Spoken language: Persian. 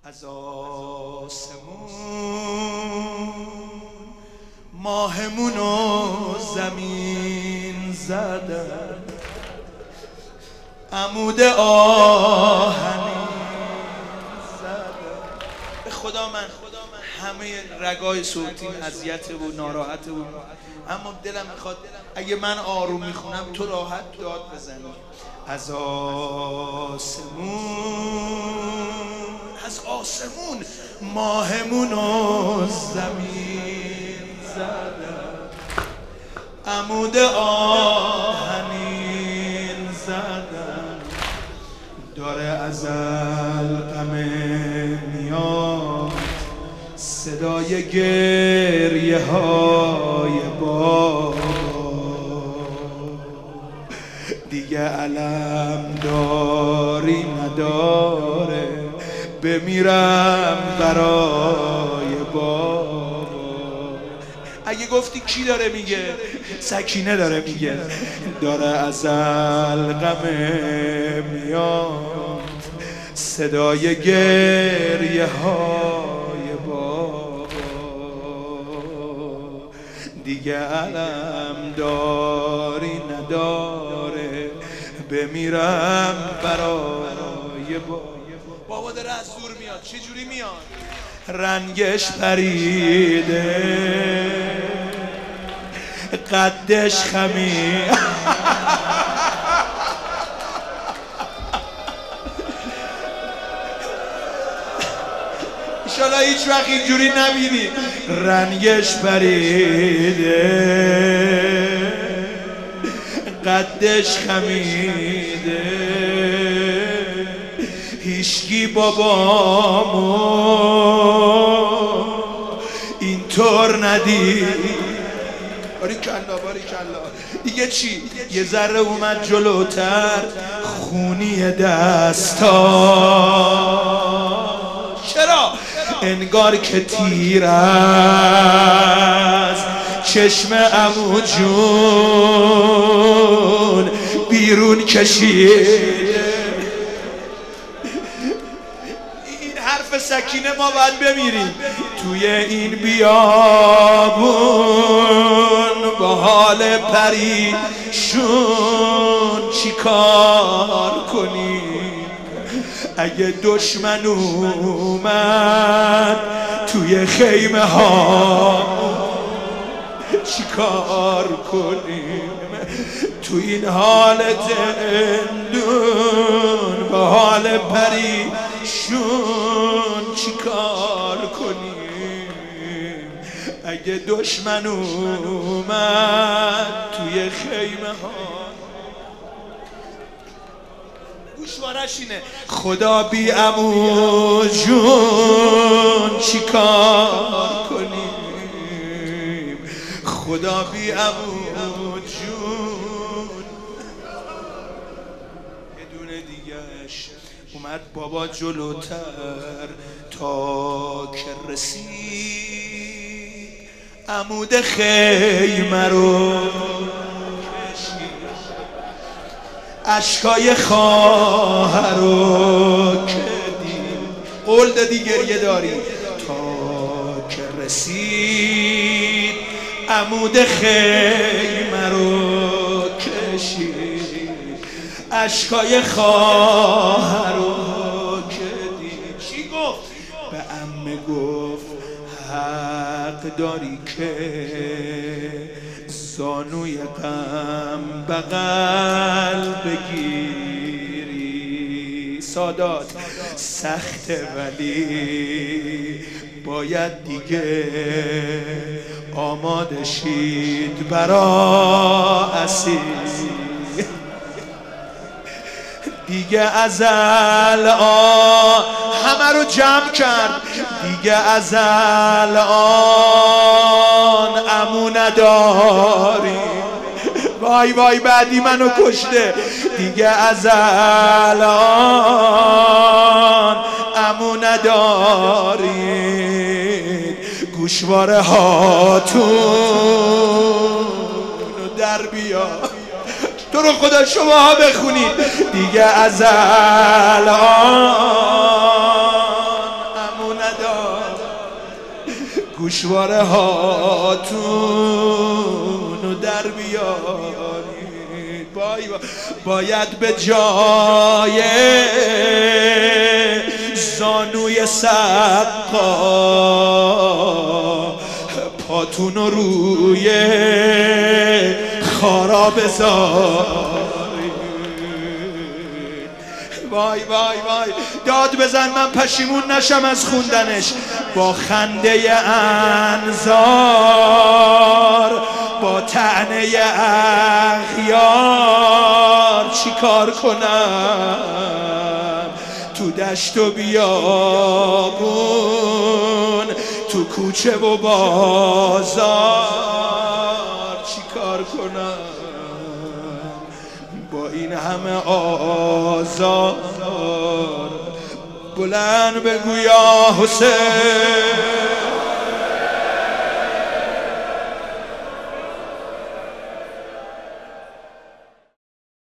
از آسمون ماهمون و زمین زدن، عمود آهنی زدن. به خدا من همه رگای صوتیم اذیته و ناراحته و اما دلم میخواد اگه من آروم میخونم تو راحت داد بزنی. از آسمون ماهمون و زمین زدن، عمود آهنین زدن. داره ازل غم میاد، صدای گریه های بابا، دیگه علم داری نداره، بمیرم برای بابا. اگه گفتی کی داره میگه؟ سکینه داره میگه. داره ازل غم میاد، صدای گریه های بابا، دیگه علم داری نداره، بمیرم برای بابا. بابا داره از دور میاد. چه جوری میاد؟ رنگش پریده، قدش خمید. انشالله هیچ وقت اینجوری نبینی. رنگش پریده، قدش خمیده، هیچکی بابامو اینطور ندید. باریکلا باریکلا. دیگه چی؟ یه ذره اومد جلوتر، خونی دستا. چرا؟ انگار که تیر از چشم عمو جون بیرون کشیده. این حرف سکینه ما باید بمیریم توی این بیابون با حال پریشون. چی کار کنیم اگه دشمن اومد توی خیمه ها؟ چی کار کنیم تو این حال زندون با حال پریشون؟ چی کار کنیم اگه دشمن اومد توی خیمه ها؟ گوشوارش اینه: خدا بی عمو جون چی کار کنیم، خدا بی عمو جون. یه دونه دیگهش اومد بابا جلوتر تا که رسید عمود خیمه رو، اشکای خواهر رو که دید. قول دادی گریه داری. تا که رسید عمود خیمه رو کشید، اشکای خواهر رو که دید. چی گفت؟ به عمه گفت حق داری که زانوی غم بغل بگیری. سادات سخته ولی باید دیگه آماده شید برا اسیر. دیگه ازل همه رو جمع کرد. دیگه ازل عمو نداری. وای وای بعدی منو کشته. دیگه ازل عمو ندارید. گوشواره هاتون در بیا. تو رو خدا شما بخونید. دیگه ازل گوشواره هاتون در بیارید. باید به جای زانوی سقا پاتون روی خارا بذارید. وای وای وای داد بزن من پشیمون نشم از خوندنش. با خنده انظار با طعنه اغیار چی کار کنم؟ تو دشت و بیابون تو کوچه و بازار چی کار کنم؟ با این همه آزار بلند بگو یا حسین.